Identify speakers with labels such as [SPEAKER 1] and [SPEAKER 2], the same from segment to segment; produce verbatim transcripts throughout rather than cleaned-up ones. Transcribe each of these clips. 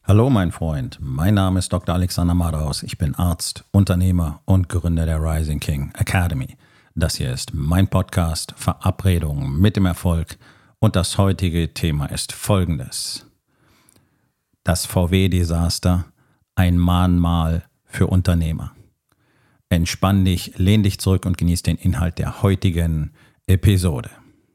[SPEAKER 1] Hallo mein Freund, mein Name ist Doktor Alexander Madaus. Ich bin Arzt, Unternehmer und Gründer der Rising King Academy. Das hier ist mein Podcast Verabredung mit dem Erfolg und das heutige Thema ist folgendes. Das V W-Desaster, ein Mahnmal für Unternehmer. Entspann dich, lehn dich zurück und genieß den Inhalt der heutigen Episode.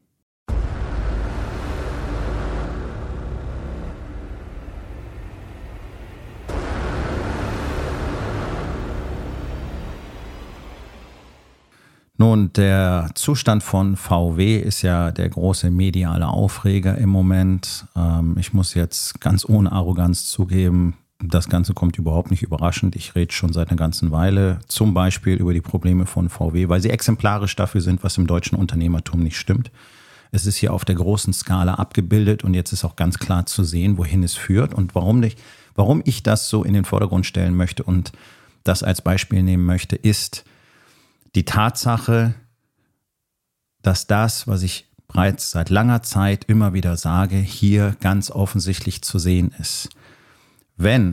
[SPEAKER 1] Nun, der Zustand von V W ist ja der große mediale Aufreger im Moment. Ähm, ich muss jetzt ganz ohne Arroganz zugeben, das Ganze kommt überhaupt nicht überraschend. Ich rede schon seit einer ganzen Weile zum Beispiel über die Probleme von V W, weil sie exemplarisch dafür sind, was im deutschen Unternehmertum nicht stimmt. Es ist hier auf der großen Skala abgebildet und jetzt ist auch ganz klar zu sehen, wohin es führt und warum nicht, warum ich das so in den Vordergrund stellen möchte und das als Beispiel nehmen möchte, ist die Tatsache, dass das, was ich bereits seit langer Zeit immer wieder sage, hier ganz offensichtlich zu sehen ist. Wenn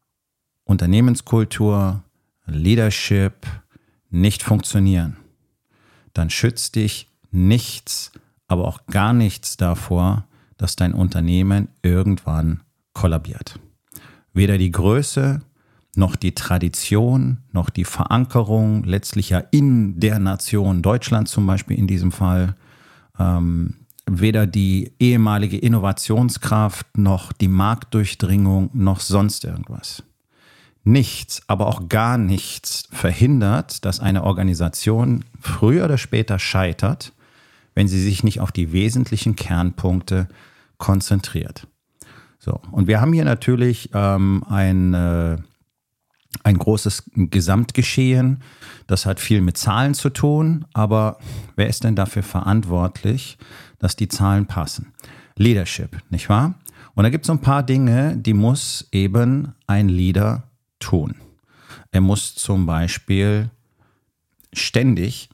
[SPEAKER 1] Unternehmenskultur, Leadership nicht funktionieren, dann schützt dich nichts, aber auch gar nichts davor, dass dein Unternehmen irgendwann kollabiert. Weder die Größe, noch die Tradition, noch die Verankerung, letztlich ja in der Nation Deutschland zum Beispiel in diesem Fall, ähm, weder die ehemalige Innovationskraft, noch die Marktdurchdringung, noch sonst irgendwas. Nichts, aber auch gar nichts verhindert, dass eine Organisation früher oder später scheitert, wenn sie sich nicht auf die wesentlichen Kernpunkte konzentriert. So, und wir haben hier natürlich ähm, ein äh, Ein großes Gesamtgeschehen, das hat viel mit Zahlen zu tun, aber wer ist denn dafür verantwortlich, dass die Zahlen passen? Leadership, nicht wahr? Und da gibt es so ein paar Dinge, die muss eben ein Leader tun. Er muss zum Beispiel ständig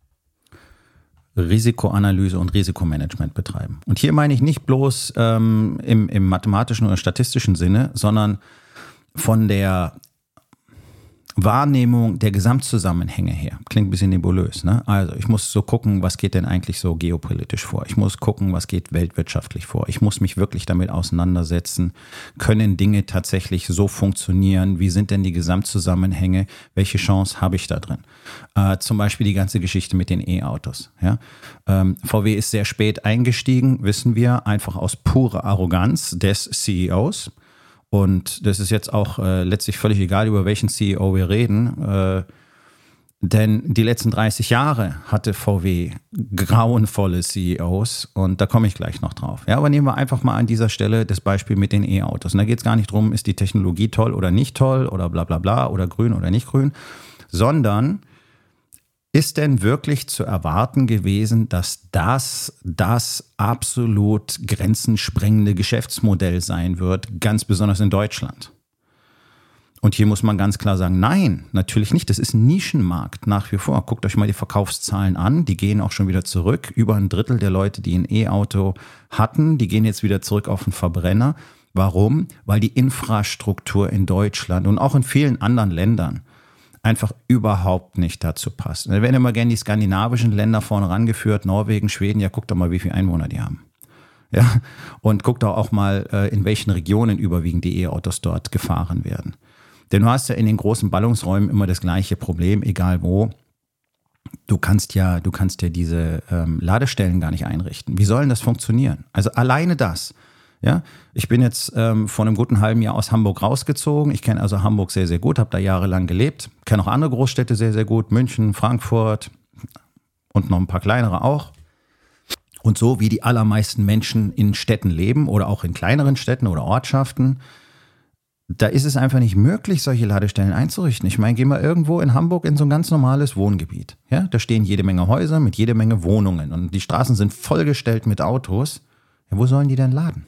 [SPEAKER 1] Risikoanalyse und Risikomanagement betreiben. Und hier meine ich nicht bloß ähm, im, im mathematischen oder statistischen Sinne, sondern von der Wahrnehmung der Gesamtzusammenhänge her. Klingt ein bisschen nebulös, ne? Also ich muss so gucken, was geht denn eigentlich so geopolitisch vor? Ich muss gucken, was geht weltwirtschaftlich vor? Ich muss mich wirklich damit auseinandersetzen. Können Dinge tatsächlich so funktionieren? Wie sind denn die Gesamtzusammenhänge? Welche Chance habe ich da drin? Äh, zum Beispiel die ganze Geschichte mit den E-Autos. Ja? Ähm, V W ist sehr spät eingestiegen, wissen wir, einfach aus purer Arroganz des C E Os. Und das ist jetzt auch äh, letztlich völlig egal, über welchen C E O wir reden, äh, denn die letzten dreißig Jahre hatte V W grauenvolle C E Os und da komme ich gleich noch drauf. Ja, aber nehmen wir einfach mal an dieser Stelle das Beispiel mit den E-Autos. Und da geht es gar nicht darum, ist die Technologie toll oder nicht toll oder bla bla bla oder grün oder nicht grün, sondern ist denn wirklich zu erwarten gewesen, dass das das absolut grenzensprengende Geschäftsmodell sein wird, ganz besonders in Deutschland? Und hier muss man ganz klar sagen, nein, natürlich nicht. Das ist ein Nischenmarkt nach wie vor. Guckt euch mal die Verkaufszahlen an, die gehen auch schon wieder zurück. Über ein Drittel der Leute, die ein E-Auto hatten, die gehen jetzt wieder zurück auf einen Verbrenner. Warum? Weil die Infrastruktur in Deutschland und auch in vielen anderen Ländern einfach überhaupt nicht dazu passt. Da werden immer gerne die skandinavischen Länder vorne rangeführt, Norwegen, Schweden, ja guckt doch mal, wie viele Einwohner die haben. Ja? Und guckt doch auch mal, in welchen Regionen überwiegend die E-Autos dort gefahren werden. Denn du hast ja in den großen Ballungsräumen immer das gleiche Problem, egal wo. Du kannst ja, du kannst ja diese ähm, Ladestellen gar nicht einrichten. Wie soll denn das funktionieren? Also alleine das. Ja, ich bin jetzt ähm, vor einem guten halben Jahr aus Hamburg rausgezogen. Ich kenne also Hamburg sehr, sehr gut, habe da jahrelang gelebt. Kenne auch andere Großstädte sehr, sehr gut. München, Frankfurt und noch ein paar kleinere auch. Und so wie die allermeisten Menschen in Städten leben oder auch in kleineren Städten oder Ortschaften, da ist es einfach nicht möglich, solche Ladestellen einzurichten. Ich meine, geh mal irgendwo in Hamburg in so ein ganz normales Wohngebiet. Ja, da stehen jede Menge Häuser mit jede Menge Wohnungen und die Straßen sind vollgestellt mit Autos. Ja, wo sollen die denn laden?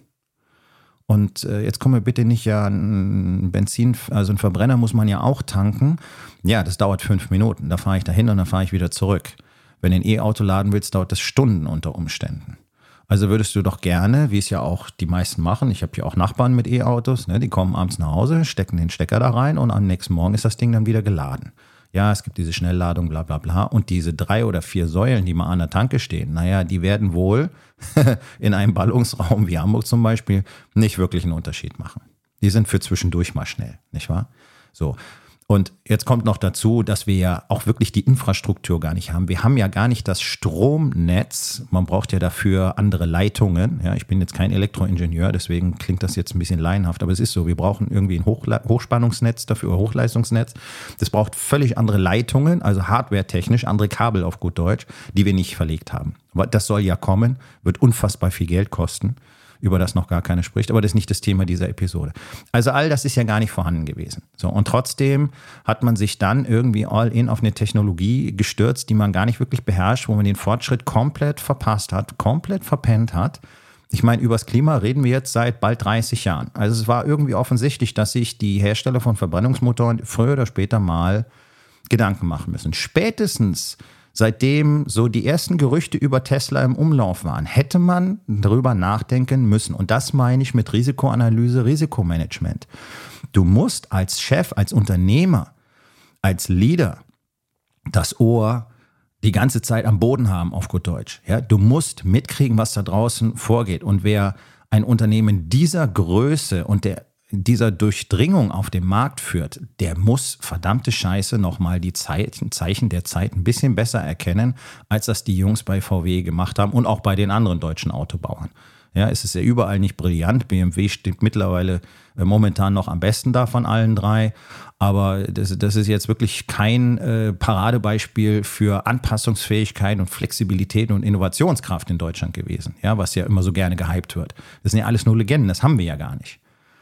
[SPEAKER 1] Und äh, jetzt kommen wir bitte nicht, ja, ein Benzin, also ein Verbrenner muss man ja auch tanken. Ja, das dauert fünf Minuten. Da fahre ich dahin und dann fahre ich wieder zurück. Wenn du ein E-Auto laden willst, dauert das Stunden unter Umständen. Also würdest du doch gerne, wie es ja auch die meisten machen, ich habe ja auch Nachbarn mit E-Autos, ne, die kommen abends nach Hause, stecken den Stecker da rein und am nächsten Morgen ist das Ding dann wieder geladen. Ja, es gibt diese Schnellladung, bla bla bla. Und diese drei oder vier Säulen, die mal an der Tanke stehen, naja, die werden wohl in einem Ballungsraum wie Hamburg zum Beispiel nicht wirklich einen Unterschied machen. Die sind für zwischendurch mal schnell, nicht wahr? So. Und jetzt kommt noch dazu, dass wir ja auch wirklich die Infrastruktur gar nicht haben. Wir haben ja gar nicht das Stromnetz. Man braucht ja dafür andere Leitungen. Ja, ich bin jetzt kein Elektroingenieur, deswegen klingt das jetzt ein bisschen laienhaft, aber es ist so. Wir brauchen irgendwie ein Hochla- Hochspannungsnetz dafür, oder Hochleistungsnetz. Das braucht völlig andere Leitungen, also hardwaretechnisch, andere Kabel auf gut Deutsch, die wir nicht verlegt haben. Aber das soll ja kommen, wird unfassbar viel Geld kosten, über das noch gar keiner spricht, aber das ist nicht das Thema dieser Episode. Also all das ist ja gar nicht vorhanden gewesen. So, und trotzdem hat man sich dann irgendwie all in auf eine Technologie gestürzt, die man gar nicht wirklich beherrscht, wo man den Fortschritt komplett verpasst hat, komplett verpennt hat. Ich meine, über das Klima reden wir jetzt seit bald dreißig Jahren. Also es war irgendwie offensichtlich, dass sich die Hersteller von Verbrennungsmotoren früher oder später mal Gedanken machen müssen. Spätestens seitdem so die ersten Gerüchte über Tesla im Umlauf waren, hätte man darüber nachdenken müssen. Und das meine ich mit Risikoanalyse, Risikomanagement. Du musst als Chef, als Unternehmer, als Leader das Ohr die ganze Zeit am Boden haben, auf gut Deutsch. Ja, du musst mitkriegen, was da draußen vorgeht. Und wer ein Unternehmen dieser Größe und der dieser Durchdringung auf dem Markt führt, der muss verdammte Scheiße nochmal die Zeichen, Zeichen der Zeit ein bisschen besser erkennen, als das die Jungs bei V W gemacht haben und auch bei den anderen deutschen Autobauern. Ja, es ist ja überall nicht brillant. B M W steht mittlerweile äh, momentan noch am besten da von allen drei. Aber das, das ist jetzt wirklich kein äh, Paradebeispiel für Anpassungsfähigkeit und Flexibilität und Innovationskraft in Deutschland gewesen. Ja, was ja immer so gerne gehypt wird. Das sind ja alles nur Legenden, das haben wir ja gar nicht.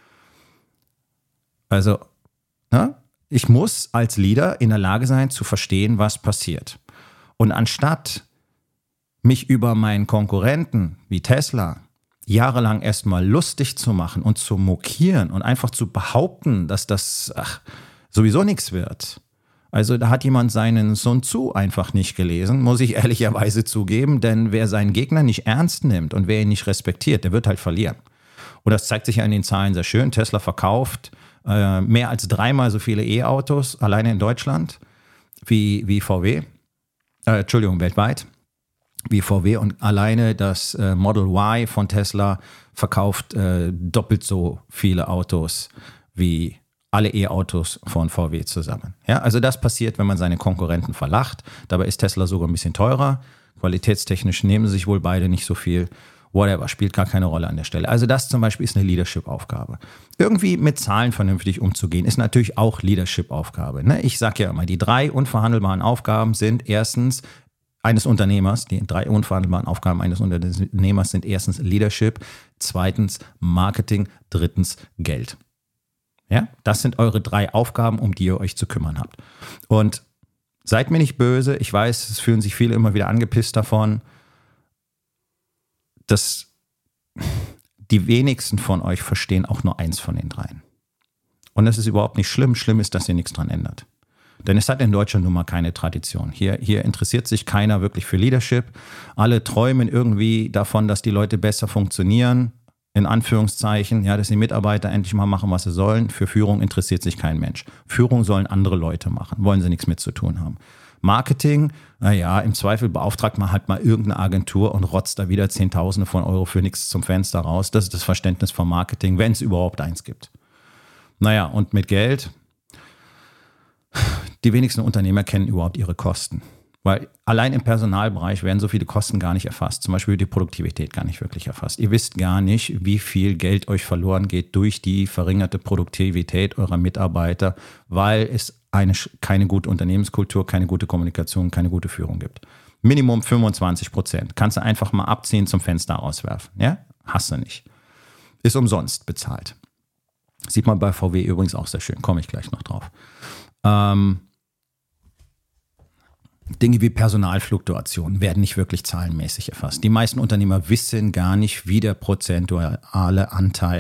[SPEAKER 1] Also, ne? Ich muss als Leader in der Lage sein, zu verstehen, was passiert. Und anstatt mich über meinen Konkurrenten wie Tesla jahrelang erstmal lustig zu machen und zu mokieren und einfach zu behaupten, dass das ach, sowieso nichts wird. Also da hat jemand seinen Sun Tzu einfach nicht gelesen, muss ich ehrlicherweise zugeben, denn wer seinen Gegner nicht ernst nimmt und wer ihn nicht respektiert, der wird halt verlieren. Und das zeigt sich ja in den Zahlen sehr schön. Tesla verkauft äh, mehr als dreimal so viele E-Autos alleine in Deutschland wie, wie V W. Äh, Entschuldigung, weltweit. Wie V W, und alleine das äh, Model Y von Tesla verkauft äh, doppelt so viele Autos wie alle E-Autos von V W zusammen. Ja, also das passiert, wenn man seine Konkurrenten verlacht. Dabei ist Tesla sogar ein bisschen teurer. Qualitätstechnisch nehmen sie sich wohl beide nicht so viel. Whatever, spielt gar keine Rolle an der Stelle. Also das zum Beispiel ist eine Leadership-Aufgabe. Irgendwie mit Zahlen vernünftig umzugehen, ist natürlich auch Leadership-Aufgabe. Ne? Ich sage ja immer, die drei unverhandelbaren Aufgaben sind erstens eines Unternehmers, die drei unverhandelbaren Aufgaben eines Unternehmers sind erstens Leadership, zweitens Marketing, drittens Geld. Ja, das sind eure drei Aufgaben, um die ihr euch zu kümmern habt. Und seid mir nicht böse, ich weiß, es fühlen sich viele immer wieder angepisst davon, dass die wenigsten von euch verstehen auch nur eins von den dreien. Und das ist überhaupt nicht schlimm. Schlimm ist, dass ihr nichts dran ändert. Denn es hat in Deutschland nun mal keine Tradition. Hier, hier interessiert sich keiner wirklich für Leadership. Alle träumen irgendwie davon, dass die Leute besser funktionieren, in Anführungszeichen, ja, dass die Mitarbeiter endlich mal machen, was sie sollen. Für Führung interessiert sich kein Mensch. Führung sollen andere Leute machen, wollen sie nichts mit zu tun haben. Marketing, naja, im Zweifel beauftragt man halt mal irgendeine Agentur und rotzt da wieder Zehntausende von Euro für nichts zum Fenster raus. Das ist das Verständnis von Marketing, wenn es überhaupt eins gibt. Naja, und mit Geld, die wenigsten Unternehmer kennen überhaupt ihre Kosten. Weil allein im Personalbereich werden so viele Kosten gar nicht erfasst. Zum Beispiel die Produktivität gar nicht wirklich erfasst. Ihr wisst gar nicht, wie viel Geld euch verloren geht durch die verringerte Produktivität eurer Mitarbeiter, weil es eine, keine gute Unternehmenskultur, keine gute Kommunikation, keine gute Führung gibt. Minimum fünfundzwanzig Prozent. Kannst du einfach mal abziehen, zum Fenster auswerfen. Ja? Hast du nicht. Ist umsonst bezahlt. Sieht man bei V W übrigens auch sehr schön. Komme ich gleich noch drauf. Ähm, Dinge wie Personalfluktuation werden nicht wirklich zahlenmäßig erfasst. Die meisten Unternehmer wissen gar nicht, wie der prozentuale Anteil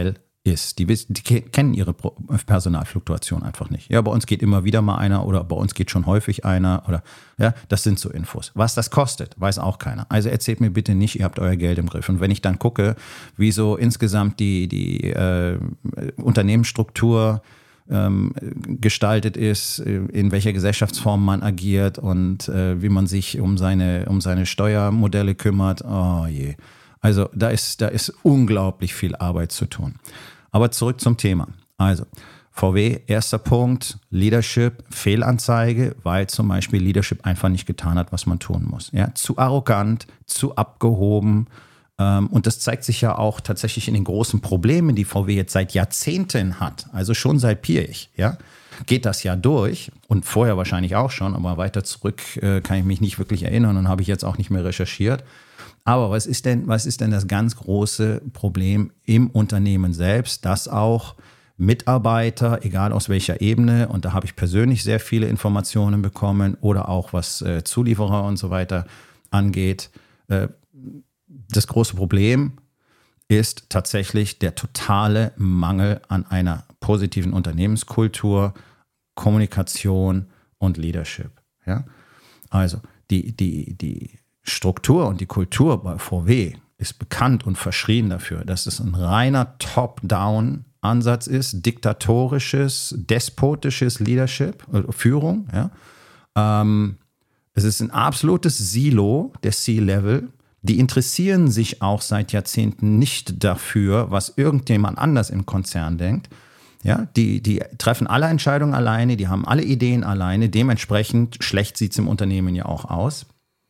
[SPEAKER 1] ist. Die, wissen, die kennen ihre Personalfluktuation einfach nicht. Ja, bei uns geht immer wieder mal einer oder bei uns geht schon häufig einer oder ja, das sind so Infos. Was das kostet, weiß auch keiner. Also erzählt mir bitte nicht, ihr habt euer Geld im Griff. Und wenn ich dann gucke, wie so insgesamt die, die äh, Unternehmensstruktur ähm, gestaltet ist, in welcher Gesellschaftsform man agiert und äh, wie man sich um seine, um seine Steuermodelle kümmert, oh je. Also da ist, da ist unglaublich viel Arbeit zu tun. Aber zurück zum Thema. Also V W, erster Punkt, Leadership, Fehlanzeige, weil zum Beispiel Leadership einfach nicht getan hat, was man tun muss. Ja, zu arrogant, zu abgehoben. Ähm, und das zeigt sich ja auch tatsächlich in den großen Problemen, die V W jetzt seit Jahrzehnten hat. Also schon seit Piech, ja, geht das ja durch. Und vorher wahrscheinlich auch schon, aber weiter zurück äh, kann ich mich nicht wirklich erinnern und habe ich jetzt auch nicht mehr recherchiert. Aber was ist denn, was ist denn das ganz große Problem im Unternehmen selbst, dass auch Mitarbeiter, egal aus welcher Ebene, und da habe ich persönlich sehr viele Informationen bekommen oder auch was äh, Zulieferer und so weiter angeht, äh, das große Problem ist tatsächlich der totale Mangel an einer positiven Unternehmenskultur, Kommunikation und Leadership. Ja? Also die, die, die Struktur und die Kultur bei V W ist bekannt und verschrien dafür, dass es ein reiner Top-Down-Ansatz ist, diktatorisches, despotisches Leadership, äh, Führung. Ja. Ähm, es ist ein absolutes Silo der C-Level. Die interessieren sich auch seit Jahrzehnten nicht dafür, was irgendjemand anders im Konzern denkt. Ja, die, die treffen alle Entscheidungen alleine, die haben alle Ideen alleine. Dementsprechend schlecht sieht es im Unternehmen ja auch aus.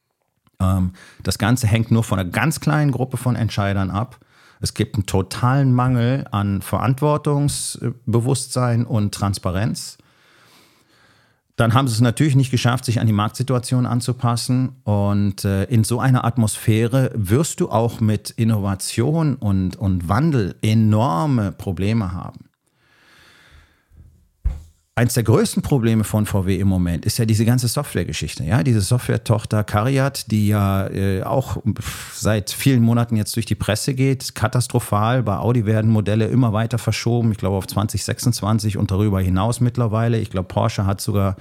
[SPEAKER 1] Das Ganze hängt nur von einer ganz kleinen Gruppe von Entscheidern ab. Es gibt einen totalen Mangel an Verantwortungsbewusstsein und Transparenz. Dann haben sie es natürlich nicht geschafft, sich an die Marktsituation anzupassen. Und in so einer Atmosphäre wirst du auch mit Innovation und, und Wandel enorme Probleme haben. Eins der größten Probleme von V W im Moment ist ja diese ganze Softwaregeschichte. Ja, diese Software-Tochter Cariad, die ja äh, auch seit vielen Monaten jetzt durch die Presse geht, katastrophal. Bei Audi werden Modelle immer weiter verschoben, ich glaube auf zwanzig sechsundzwanzig und darüber hinaus mittlerweile. Ich glaube, Porsche hat sogar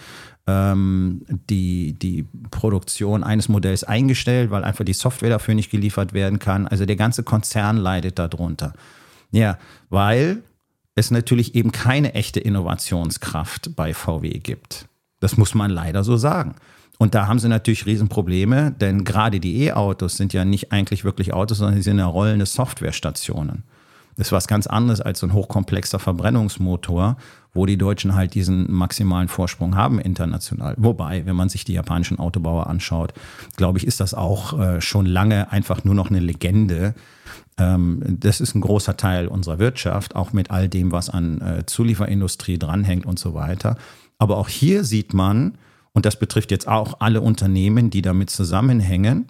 [SPEAKER 1] ähm, die, die Produktion eines Modells eingestellt, weil einfach die Software dafür nicht geliefert werden kann. Also der ganze Konzern leidet darunter. Ja, weil es natürlich eben keine echte Innovationskraft bei V W gibt. Das muss man leider so sagen. Und da haben sie natürlich Riesenprobleme, denn gerade die E-Autos sind ja nicht eigentlich wirklich Autos, sondern sie sind ja rollende Softwarestationen. Das ist was ganz anderes als so ein hochkomplexer Verbrennungsmotor, wo die Deutschen halt diesen maximalen Vorsprung haben international. Wobei, wenn man sich die japanischen Autobauer anschaut, glaube ich, ist das auch äh, schon lange einfach nur noch eine Legende. Ähm, das ist ein großer Teil unserer Wirtschaft, auch mit all dem, was an äh, Zulieferindustrie dranhängt und so weiter. Aber auch hier sieht man, und das betrifft jetzt auch alle Unternehmen, die damit zusammenhängen,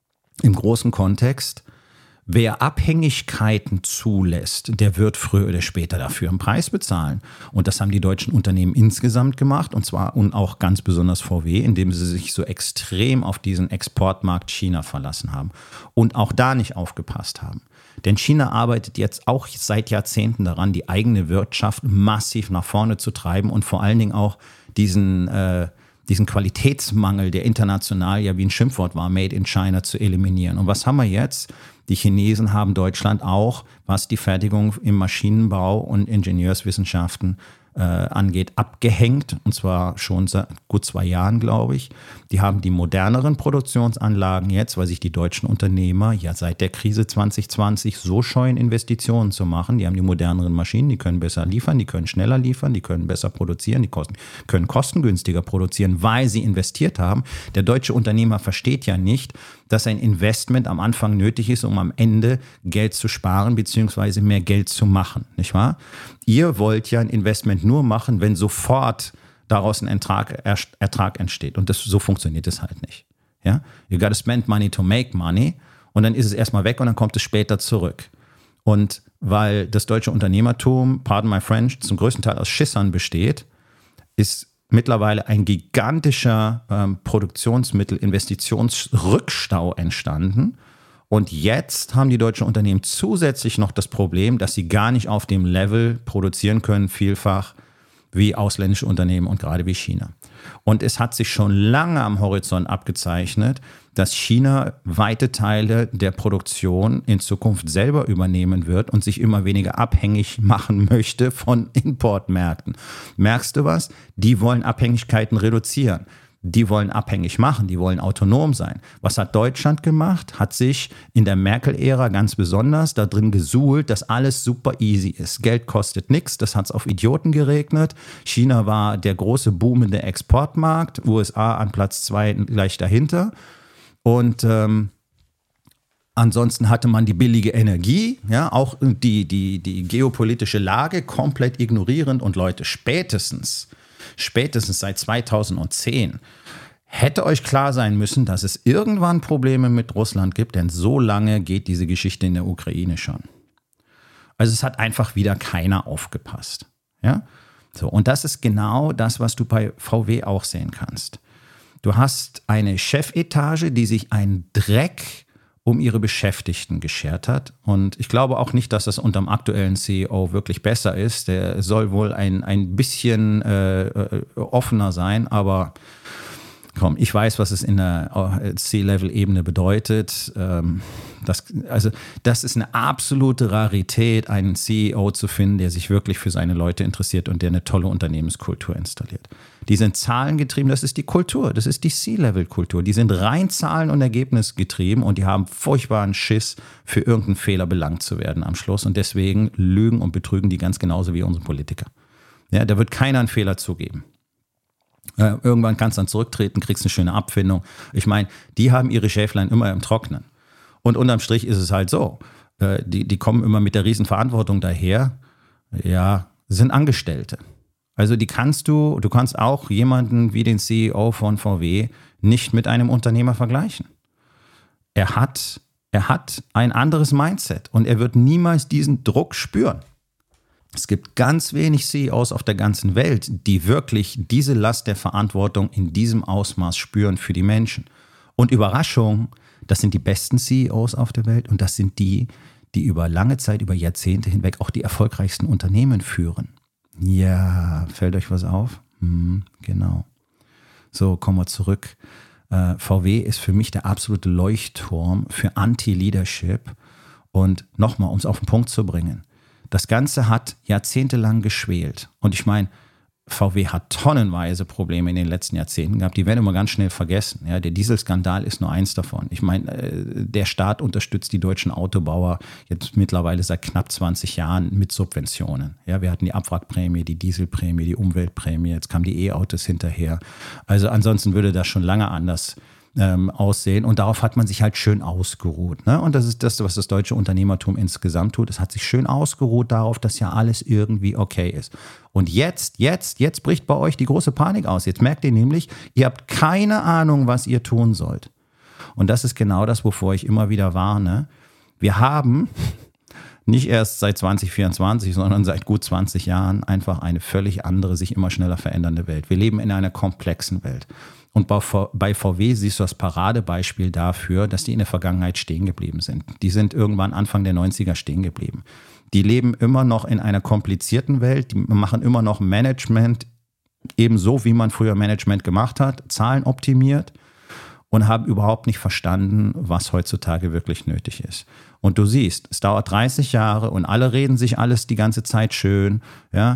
[SPEAKER 1] im großen Kontext, wer Abhängigkeiten zulässt, der wird früher oder später dafür einen Preis bezahlen. Und das haben die deutschen Unternehmen insgesamt gemacht, und zwar und auch ganz besonders V W, indem sie sich so extrem auf diesen Exportmarkt China verlassen haben und auch da nicht aufgepasst haben. Denn China arbeitet jetzt auch seit Jahrzehnten daran, die eigene Wirtschaft massiv nach vorne zu treiben und vor allen Dingen auch diesen äh, diesen Qualitätsmangel, der international ja wie ein Schimpfwort war, Made in China, zu eliminieren. Und was haben wir jetzt? Die Chinesen haben Deutschland auch, was die Fertigung im Maschinenbau und Ingenieurswissenschaften äh, angeht, abgehängt. Und zwar schon seit gut zwei Jahren, glaube ich. Die haben die moderneren Produktionsanlagen jetzt, weil sich die deutschen Unternehmer ja seit der Krise zwanzig zwanzig so scheuen, Investitionen zu machen. Die haben die moderneren Maschinen, die können besser liefern, die können schneller liefern, die können besser produzieren, die kosten, können kostengünstiger produzieren, weil sie investiert haben. Der deutsche Unternehmer versteht ja nicht, dass ein Investment am Anfang nötig ist, um am Ende Geld zu sparen bzw. mehr Geld zu machen, nicht wahr? Ihr wollt ja ein Investment nur machen, wenn sofort daraus ein Ertrag, Ertrag entsteht. Und das, so funktioniert es halt nicht. Ja? You gotta spend money to make money. Und dann ist es erstmal weg und dann kommt es später zurück. Und weil das deutsche Unternehmertum, pardon my French, zum größten Teil aus Schissern besteht, ist mittlerweile ein gigantischer ähm, Produktionsmittel-Investitionsrückstau entstanden. Und jetzt haben die deutschen Unternehmen zusätzlich noch das Problem, dass sie gar nicht auf dem Level produzieren können, vielfach wie ausländische Unternehmen und gerade wie China. Und es hat sich schon lange am Horizont abgezeichnet, dass China weite Teile der Produktion in Zukunft selber übernehmen wird und sich immer weniger abhängig machen möchte von Importmärkten. Merkst du was? Die wollen Abhängigkeiten reduzieren. Die wollen abhängig machen, die wollen autonom sein. Was hat Deutschland gemacht? Hat sich in der Merkel-Ära ganz besonders da drin gesuhlt, dass alles super easy ist. Geld kostet nichts, das hat es auf Idioten geregnet. China war der große boomende Exportmarkt, U S A an Platz zwei gleich dahinter. Und ähm, ansonsten hatte man die billige Energie, ja, auch die, die, die geopolitische Lage komplett ignorierend. Und Leute, spätestens Spätestens seit zweitausendzehn hätte euch klar sein müssen, dass es irgendwann Probleme mit Russland gibt, denn so lange geht diese Geschichte in der Ukraine schon. Also es hat einfach wieder keiner aufgepasst. Ja? So, und das ist genau das, was du bei V W auch sehen kannst. Du hast eine Chefetage, die sich einen Dreck um ihre Beschäftigten geschert hat. Und ich glaube auch nicht, dass das unterm aktuellen C E O wirklich besser ist. Der soll wohl ein, ein bisschen äh, offener sein, aber komm, ich weiß, was es in der C-Level-Ebene bedeutet. Ähm, das, also das ist eine absolute Rarität, einen C E O zu finden, der sich wirklich für seine Leute interessiert und der eine tolle Unternehmenskultur installiert. Die sind zahlengetrieben, das ist die Kultur, das ist die C-Level-Kultur. Die sind rein Zahlen- und Ergebnisgetrieben und die haben furchtbaren Schiss, für irgendeinen Fehler belangt zu werden am Schluss. Und deswegen lügen und betrügen die ganz genauso wie unsere Politiker. Ja, da wird keiner einen Fehler zugeben. Äh, irgendwann kannst du dann zurücktreten, kriegst eine schöne Abfindung. Ich meine, die haben ihre Schäflein immer im Trocknen. Und unterm Strich ist es halt so, äh, die, die kommen immer mit der Riesenverantwortung daher. Ja, sind Angestellte. Also die kannst du, du kannst auch jemanden wie den C E O von V W nicht mit einem Unternehmer vergleichen. Er hat, er hat ein anderes Mindset und er wird niemals diesen Druck spüren. Es gibt ganz wenig C E Os auf der ganzen Welt, die wirklich diese Last der Verantwortung in diesem Ausmaß spüren für die Menschen. Und Überraschung, das sind die besten C E Os auf der Welt und das sind die, die über lange Zeit, über Jahrzehnte hinweg auch die erfolgreichsten Unternehmen führen. Ja, fällt euch was auf? Hm, genau. So, kommen wir zurück. Äh, V W ist für mich der absolute Leuchtturm für Anti-Leadership. Und nochmal, um es auf den Punkt zu bringen. Das Ganze hat jahrzehntelang geschwelt. Und ich meine, V W hat tonnenweise Probleme in den letzten Jahrzehnten gehabt. Die werden immer ganz schnell vergessen. Ja, der Dieselskandal ist nur eins davon. Ich meine, der Staat unterstützt die deutschen Autobauer jetzt mittlerweile seit knapp zwanzig Jahren mit Subventionen. Ja, wir hatten die Abwrackprämie, die Dieselprämie, die Umweltprämie. Jetzt kamen die E-Autos hinterher. Also ansonsten würde das schon lange anders Ähm, aussehen. Und darauf hat man sich halt schön ausgeruht. Ne? Und das ist das, was das deutsche Unternehmertum insgesamt tut. Es hat sich schön ausgeruht darauf, dass ja alles irgendwie okay ist. Und jetzt, jetzt, jetzt bricht bei euch die große Panik aus. Jetzt merkt ihr nämlich, ihr habt keine Ahnung, was ihr tun sollt. Und das ist genau das, wovor ich immer wieder warne. Wir haben nicht erst seit zwanzig vierundzwanzig, sondern seit gut zwanzig Jahren einfach eine völlig andere, sich immer schneller verändernde Welt. Wir leben in einer komplexen Welt. Und bei V W siehst du das Paradebeispiel dafür, dass die in der Vergangenheit stehen geblieben sind. Die sind irgendwann Anfang der neunziger stehen geblieben. Die leben immer noch in einer komplizierten Welt, die machen immer noch Management, ebenso wie man früher Management gemacht hat, Zahlen optimiert und haben überhaupt nicht verstanden, was heutzutage wirklich nötig ist. Und du siehst, es dauert dreißig Jahre und alle reden sich alles die ganze Zeit schön, ja,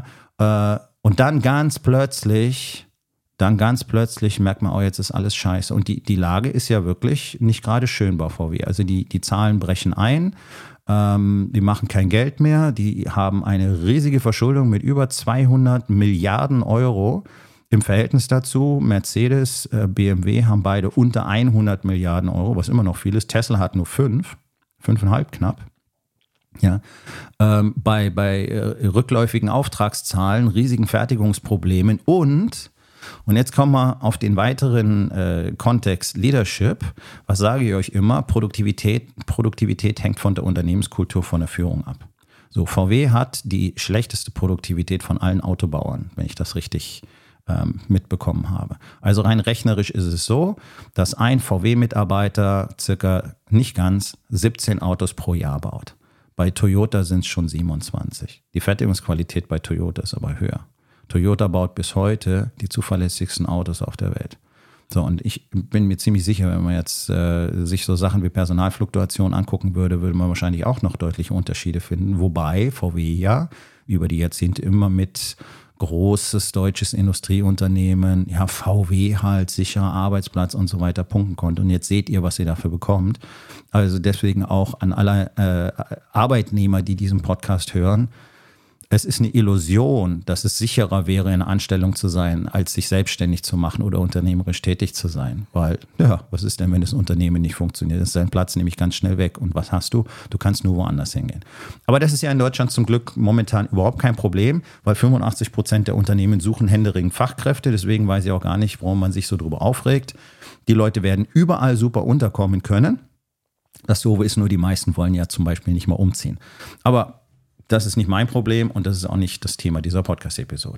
[SPEAKER 1] und dann ganz plötzlich... Dann ganz plötzlich merkt man, oh, jetzt ist alles scheiße. Und die, die Lage ist ja wirklich nicht gerade schön bei V W. Also die, die Zahlen brechen ein, ähm, die machen kein Geld mehr, die haben eine riesige Verschuldung mit über zweihundert Milliarden Euro. Im Verhältnis dazu, Mercedes, äh, B M W haben beide unter hundert Milliarden Euro, was immer noch viel ist. Tesla hat nur fünf, fünfeinhalb knapp. Ja, ähm, bei, bei äh, rückläufigen Auftragszahlen, riesigen Fertigungsproblemen und Und jetzt kommen wir auf den weiteren äh, Kontext Leadership. Was sage ich euch immer? Produktivität, Produktivität hängt von der Unternehmenskultur, von der Führung ab. So, V W hat die schlechteste Produktivität von allen Autobauern, wenn ich das richtig ähm, mitbekommen habe. Also rein rechnerisch ist es so, dass ein V W-Mitarbeiter circa nicht ganz siebzehn Autos pro Jahr baut. Bei Toyota sind es schon siebenundzwanzig. Die Fertigungsqualität bei Toyota ist aber höher. Toyota baut bis heute die zuverlässigsten Autos auf der Welt. So, und ich bin mir ziemlich sicher, wenn man jetzt äh, sich so Sachen wie Personalfluktuation angucken würde, würde man wahrscheinlich auch noch deutliche Unterschiede finden. Wobei V W ja über die Jahrzehnte immer mit großes deutsches Industrieunternehmen, ja, V W halt, sicherer Arbeitsplatz und so weiter punkten konnte. Und jetzt seht ihr, was ihr dafür bekommt. Also deswegen auch an alle äh, Arbeitnehmer, die diesen Podcast hören, es ist eine Illusion, dass es sicherer wäre, in Anstellung zu sein, als sich selbstständig zu machen oder unternehmerisch tätig zu sein. Weil, ja, was ist denn, wenn das Unternehmen nicht funktioniert? Das ist dein Platz nämlich ganz schnell weg. Und was hast du? Du kannst nur woanders hingehen. Aber das ist ja in Deutschland zum Glück momentan überhaupt kein Problem, weil fünfundachtzig Prozent der Unternehmen suchen händeringend Fachkräfte. Deswegen weiß ich auch gar nicht, warum man sich so drüber aufregt. Die Leute werden überall super unterkommen können. Das Doofe ist nur, die meisten wollen ja zum Beispiel nicht mal umziehen. Aber das ist nicht mein Problem und das ist auch nicht das Thema dieser Podcast-Episode.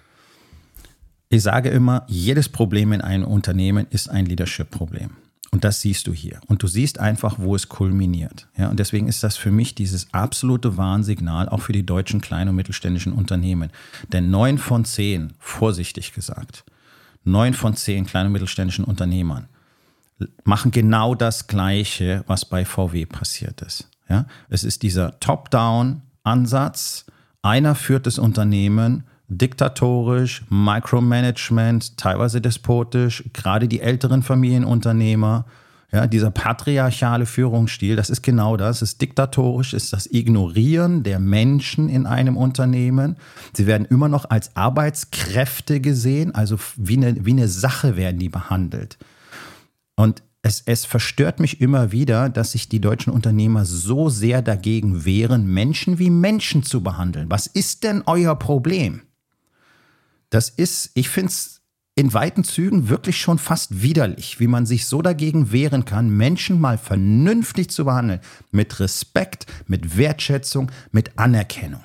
[SPEAKER 1] Ich sage immer, jedes Problem in einem Unternehmen ist ein Leadership-Problem. Und das siehst du hier. Und du siehst einfach, wo es kulminiert. Ja, und deswegen ist das für mich dieses absolute Warnsignal, auch für die deutschen kleinen und mittelständischen Unternehmen. Denn neun von zehn, vorsichtig gesagt, neun von zehn kleinen und mittelständischen Unternehmern machen genau das Gleiche, was bei V W passiert ist. Ja, es ist dieser Top-Down Ansatz, einer führt das Unternehmen diktatorisch, Micromanagement, teilweise despotisch, gerade die älteren Familienunternehmer, ja, dieser patriarchale Führungsstil, das ist genau das, ist diktatorisch, ist das Ignorieren der Menschen in einem Unternehmen. Sie werden immer noch als Arbeitskräfte gesehen, also wie eine, wie eine Sache werden die behandelt. Und Es, es verstört mich immer wieder, dass sich die deutschen Unternehmer so sehr dagegen wehren, Menschen wie Menschen zu behandeln. Was ist denn euer Problem? Das ist, ich finde es in weiten Zügen wirklich schon fast widerlich, wie man sich so dagegen wehren kann, Menschen mal vernünftig zu behandeln. Mit Respekt, mit Wertschätzung, mit Anerkennung.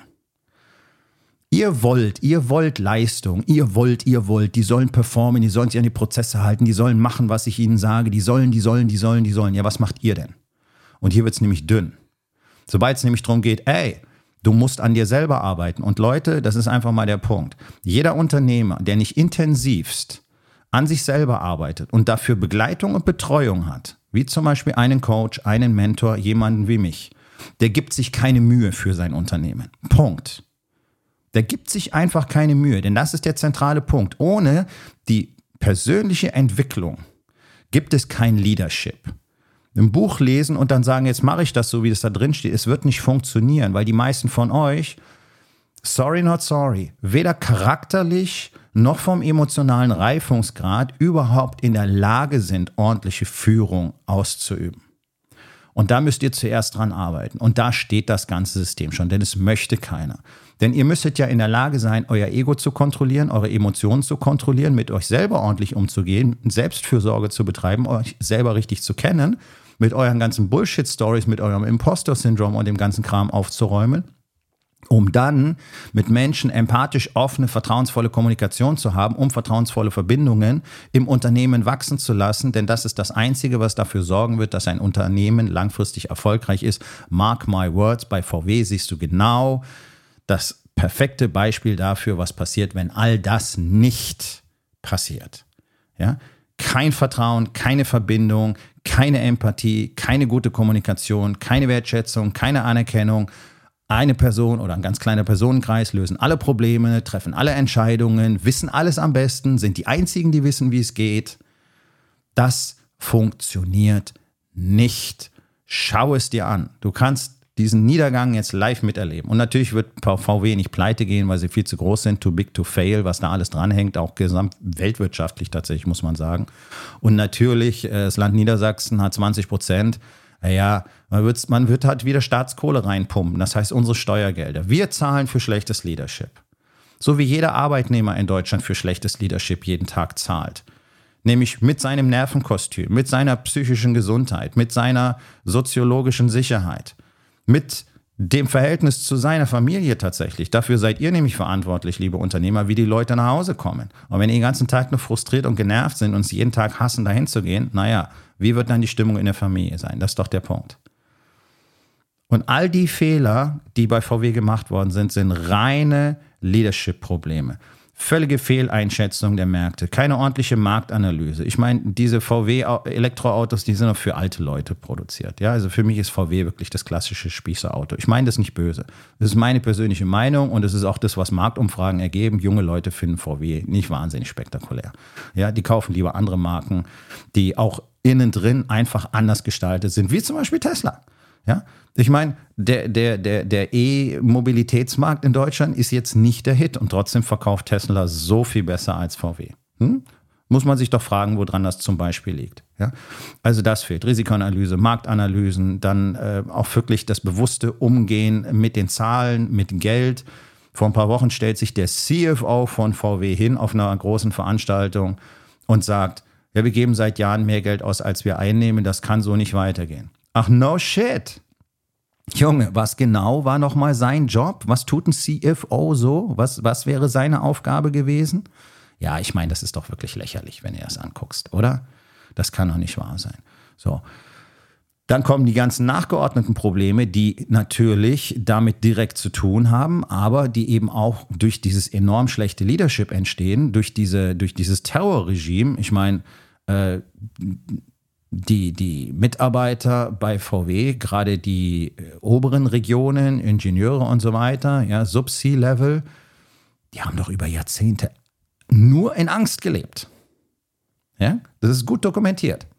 [SPEAKER 1] Ihr wollt, ihr wollt Leistung, ihr wollt, ihr wollt, die sollen performen, die sollen sich an die Prozesse halten, die sollen machen, was ich ihnen sage, die sollen, die sollen, die sollen, die sollen. Ja, was macht ihr denn? Und hier wird es nämlich dünn. Sobald es nämlich darum geht, ey, du musst an dir selber arbeiten. Und Leute, das ist einfach mal der Punkt. Jeder Unternehmer, der nicht intensivst an sich selber arbeitet und dafür Begleitung und Betreuung hat, wie zum Beispiel einen Coach, einen Mentor, jemanden wie mich, der gibt sich keine Mühe für sein Unternehmen. Punkt. Der gibt sich einfach keine Mühe, denn das ist der zentrale Punkt. Ohne die persönliche Entwicklung gibt es kein Leadership. Ein Buch lesen und dann sagen, jetzt mache ich das so, wie das da drin steht. Es wird nicht funktionieren, weil die meisten von euch, sorry not sorry, weder charakterlich noch vom emotionalen Reifungsgrad überhaupt in der Lage sind, ordentliche Führung auszuüben. Und da müsst ihr zuerst dran arbeiten. Und da steht das ganze System schon, denn es möchte keiner. Denn ihr müsstet ja in der Lage sein, euer Ego zu kontrollieren, eure Emotionen zu kontrollieren, mit euch selber ordentlich umzugehen, Selbstfürsorge zu betreiben, euch selber richtig zu kennen, mit euren ganzen Bullshit-Stories, mit eurem Imposter-Syndrom und dem ganzen Kram aufzuräumen, um dann mit Menschen empathisch offene, vertrauensvolle Kommunikation zu haben, um vertrauensvolle Verbindungen im Unternehmen wachsen zu lassen. Denn das ist das Einzige, was dafür sorgen wird, dass ein Unternehmen langfristig erfolgreich ist. Mark my words, bei V W siehst du genau das perfekte Beispiel dafür, was passiert, wenn all das nicht passiert. Ja? Kein Vertrauen, keine Verbindung, keine Empathie, keine gute Kommunikation, keine Wertschätzung, keine Anerkennung. Eine Person oder ein ganz kleiner Personenkreis lösen alle Probleme, treffen alle Entscheidungen, wissen alles am besten, sind die einzigen, die wissen, wie es geht. Das funktioniert nicht. Schau es dir an. Du kannst diesen Niedergang jetzt live miterleben. Und natürlich wird V W nicht pleite gehen, weil sie viel zu groß sind, too big to fail, was da alles dranhängt, auch gesamt weltwirtschaftlich tatsächlich, muss man sagen. Und natürlich, das Land Niedersachsen hat zwanzig Prozent. Ja, man wird, man wird halt wieder Staatskohle reinpumpen, das heißt unsere Steuergelder. Wir zahlen für schlechtes Leadership. So wie jeder Arbeitnehmer in Deutschland für schlechtes Leadership jeden Tag zahlt. Nämlich mit seinem Nervenkostüm, mit seiner psychischen Gesundheit, mit seiner soziologischen Sicherheit, mit dem Verhältnis zu seiner Familie tatsächlich. Dafür seid ihr nämlich verantwortlich, liebe Unternehmer, wie die Leute nach Hause kommen. Und wenn die den ganzen Tag nur frustriert und genervt sind und sie jeden Tag hassen, dahin zu gehen, naja, wie wird dann die Stimmung in der Familie sein? Das ist doch der Punkt. Und all die Fehler, die bei V W gemacht worden sind, sind reine Leadership-Probleme. Völlige Fehleinschätzung der Märkte, keine ordentliche Marktanalyse. Ich meine, diese V W-Elektroautos, die sind auch für alte Leute produziert. Ja, also für mich ist V W wirklich das klassische Spießerauto. Ich meine das nicht böse. Das ist meine persönliche Meinung und es ist auch das, was Marktumfragen ergeben. Junge Leute finden V W nicht wahnsinnig spektakulär. Ja, die kaufen lieber andere Marken, die auch innen drin einfach anders gestaltet sind, wie zum Beispiel Tesla. Ja, ich meine, der, der, der, der E-Mobilitätsmarkt in Deutschland ist jetzt nicht der Hit und trotzdem verkauft Tesla so viel besser als V W. Hm? Muss man sich doch fragen, woran das zum Beispiel liegt. Ja? Also das fehlt. Risikoanalyse, Marktanalysen, dann äh, auch wirklich das bewusste Umgehen mit den Zahlen, mit Geld. Vor ein paar Wochen stellt sich der C F O von V W hin auf einer großen Veranstaltung und sagt, ja, wir geben seit Jahren mehr Geld aus, als wir einnehmen, das kann so nicht weitergehen. Ach, no shit. Junge, was genau war nochmal sein Job? Was tut ein C F O so? Was, was wäre seine Aufgabe gewesen? Ja, ich meine, das ist doch wirklich lächerlich, wenn ihr das anguckst, oder? Das kann doch nicht wahr sein. So. Dann kommen die ganzen nachgeordneten Probleme, die natürlich damit direkt zu tun haben, aber die eben auch durch dieses enorm schlechte Leadership entstehen, durch, diese, durch dieses Terrorregime. Ich meine, äh, Die, die Mitarbeiter bei V W, gerade die äh, oberen Regionen, Ingenieure und so weiter, ja, Sub-C-Level, die haben doch über Jahrzehnte nur in Angst gelebt. Ja, das ist gut dokumentiert.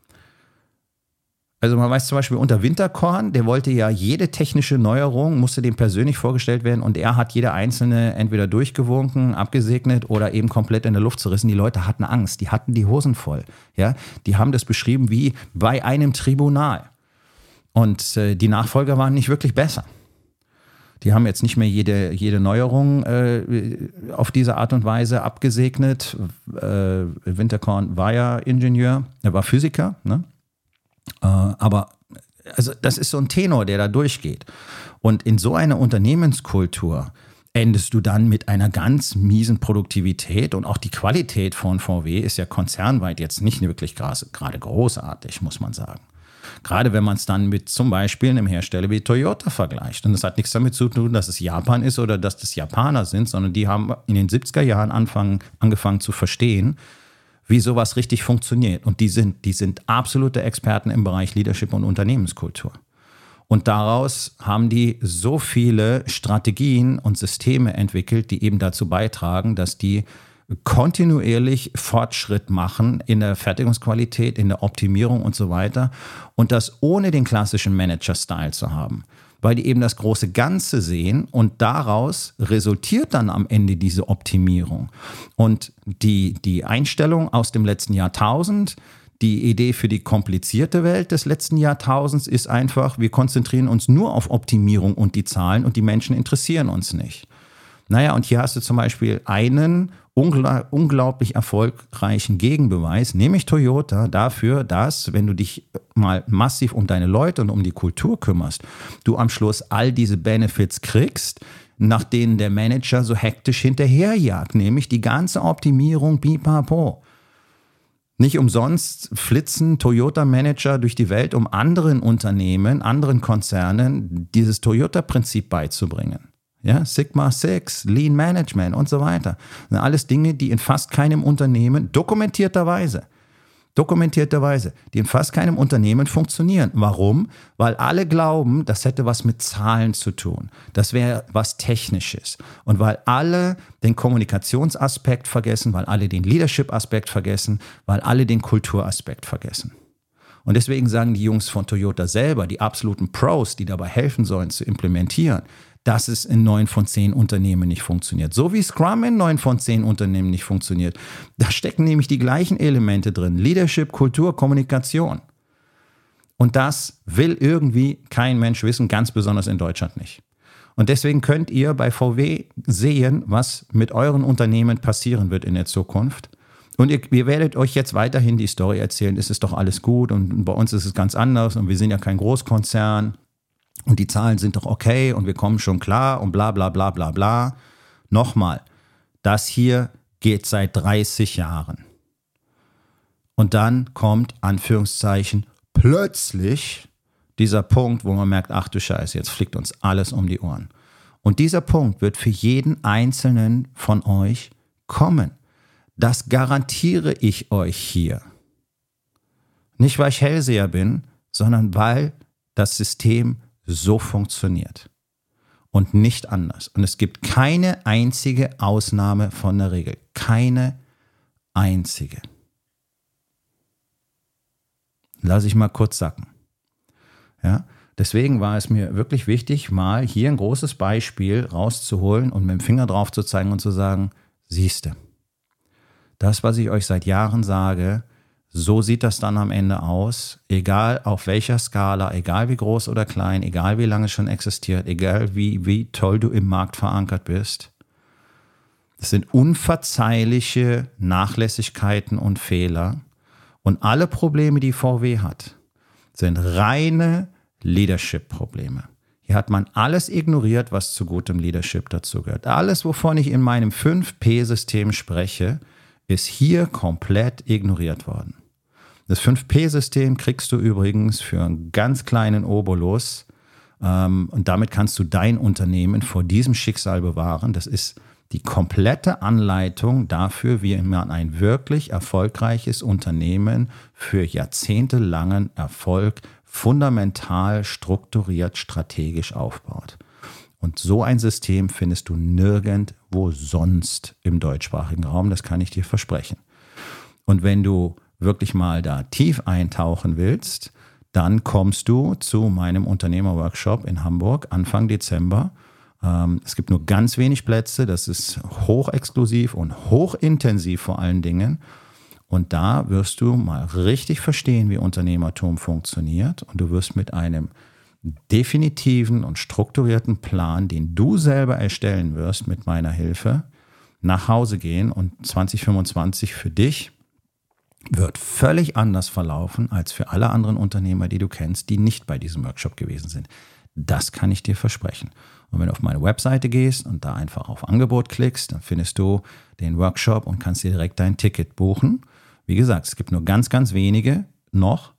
[SPEAKER 1] Also man weiß zum Beispiel unter Winterkorn, der wollte ja jede technische Neuerung, musste dem persönlich vorgestellt werden und er hat jede einzelne entweder durchgewunken, abgesegnet oder eben komplett in der Luft zerrissen. Die Leute hatten Angst, die hatten die Hosen voll. Ja? Die haben das beschrieben wie bei einem Tribunal. Und äh, die Nachfolger waren nicht wirklich besser. Die haben jetzt nicht mehr jede, jede Neuerung äh, auf diese Art und Weise abgesegnet. Äh, Winterkorn war ja Ingenieur, er war Physiker, ne? Aber also das ist so ein Tenor, der da durchgeht. Und in so einer Unternehmenskultur endest du dann mit einer ganz miesen Produktivität und auch die Qualität von V W ist ja konzernweit jetzt nicht wirklich gerade großartig, muss man sagen. Gerade wenn man es dann mit zum Beispiel einem Hersteller wie Toyota vergleicht. Und das hat nichts damit zu tun, dass es Japan ist oder dass das Japaner sind, sondern die haben in den siebziger Jahren anfangen, angefangen zu verstehen, wie sowas richtig funktioniert. Und die sind, die sind absolute Experten im Bereich Leadership und Unternehmenskultur. Und daraus haben die so viele Strategien und Systeme entwickelt, die eben dazu beitragen, dass die kontinuierlich Fortschritt machen in der Fertigungsqualität, in der Optimierung und so weiter. Und das ohne den klassischen Manager-Style zu haben. Weil die eben das große Ganze sehen und daraus resultiert dann am Ende diese Optimierung. Und die, die Einstellung aus dem letzten Jahrtausend, die Idee für die komplizierte Welt des letzten Jahrtausends ist einfach, wir konzentrieren uns nur auf Optimierung und die Zahlen und die Menschen interessieren uns nicht. Naja, und hier hast du zum Beispiel einen ungl- unglaublich erfolgreichen Gegenbeweis, nämlich Toyota, dafür, dass, wenn du dich mal massiv um deine Leute und um die Kultur kümmerst, du am Schluss all diese Benefits kriegst, nach denen der Manager so hektisch hinterherjagt, nämlich die ganze Optimierung pipapo. Nicht umsonst flitzen Toyota-Manager durch die Welt, um anderen Unternehmen, anderen Konzernen dieses Toyota-Prinzip beizubringen. Ja, Sigma Six, Lean Management und so weiter. Das sind alles Dinge, die in fast keinem Unternehmen dokumentierterweise, dokumentierterweise, die in fast keinem Unternehmen funktionieren. Warum? Weil alle glauben, das hätte was mit Zahlen zu tun. Das wäre was Technisches. Und weil alle den Kommunikationsaspekt vergessen, weil alle den Leadership-Aspekt vergessen, weil alle den Kulturaspekt vergessen. Und deswegen sagen die Jungs von Toyota selber, die absoluten Pros, die dabei helfen sollen zu implementieren, dass es in neun von zehn Unternehmen nicht funktioniert. So wie Scrum in neun von zehn Unternehmen nicht funktioniert. Da stecken nämlich die gleichen Elemente drin. Leadership, Kultur, Kommunikation. Und das will irgendwie kein Mensch wissen, ganz besonders in Deutschland nicht. Und deswegen könnt ihr bei V W sehen, was mit euren Unternehmen passieren wird in der Zukunft. Und ihr, ihr werdet euch jetzt weiterhin die Story erzählen, es ist doch alles gut und bei uns ist es ganz anders und wir sind ja kein Großkonzern. und die Zahlen sind doch okay und wir kommen schon klar und bla bla bla bla bla. Nochmal, das hier geht seit dreißig Jahren. Und dann kommt, Anführungszeichen, plötzlich dieser Punkt, wo man merkt, ach du Scheiße, jetzt fliegt uns alles um die Ohren. Und dieser Punkt wird für jeden Einzelnen von euch kommen. Das garantiere ich euch hier. Nicht, weil ich Hellseher bin, sondern weil das System so funktioniert. Und nicht anders. Und es gibt keine einzige Ausnahme von der Regel. Keine einzige. Lass ich mal kurz sacken. Ja, deswegen war es mir wirklich wichtig, mal hier ein großes Beispiel rauszuholen und mit dem Finger drauf zu zeigen und zu sagen, siehste, das, was ich euch seit Jahren sage, so sieht das dann am Ende aus, egal auf welcher Skala, egal wie groß oder klein, egal wie lange es schon existiert, egal wie, wie toll du im Markt verankert bist. Das sind unverzeihliche Nachlässigkeiten und Fehler. Und alle Probleme, die V W hat, sind reine Leadership-Probleme. Hier hat man alles ignoriert, was zu gutem Leadership dazu gehört. Alles, wovon ich in meinem fünf P System spreche, ist hier komplett ignoriert worden. Das fünf P System kriegst du übrigens für einen ganz kleinen Obolus ähm, und damit kannst du dein Unternehmen vor diesem Schicksal bewahren. Das ist die komplette Anleitung dafür, wie man ein wirklich erfolgreiches Unternehmen für jahrzehntelangen Erfolg fundamental strukturiert, strategisch aufbaut. Und so ein System findest du nirgendwo sonst im deutschsprachigen Raum, das kann ich dir versprechen. Und wenn du wirklich mal da tief eintauchen willst, dann kommst du zu meinem Unternehmerworkshop in Hamburg Anfang Dezember. Es gibt nur ganz wenig Plätze, das ist hochexklusiv und hochintensiv vor allen Dingen. Und da wirst du mal richtig verstehen, wie Unternehmertum funktioniert. Und du wirst mit einem definitiven und strukturierten Plan, den du selber erstellen wirst mit meiner Hilfe, nach Hause gehen. Und zwanzig fünfundzwanzig für dich wird völlig anders verlaufen als für alle anderen Unternehmer, die du kennst, die nicht bei diesem Workshop gewesen sind. Das kann ich dir versprechen. Und wenn du auf meine Webseite gehst und da einfach auf Angebot klickst, dann findest du den Workshop und kannst dir direkt dein Ticket buchen. Wie gesagt, es gibt nur ganz, ganz wenige noch.